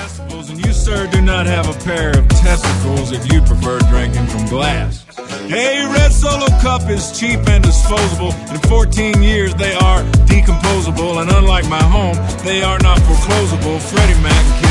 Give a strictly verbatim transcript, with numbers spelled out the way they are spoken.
decibels, and you, sir, do not have a pair of testicles if you prefer drinking from glass. Hey, Red Solo Cup is cheap and disposable. In fourteen years, they are decomposable, and unlike my home, they are not foreclosable. Freddie Mac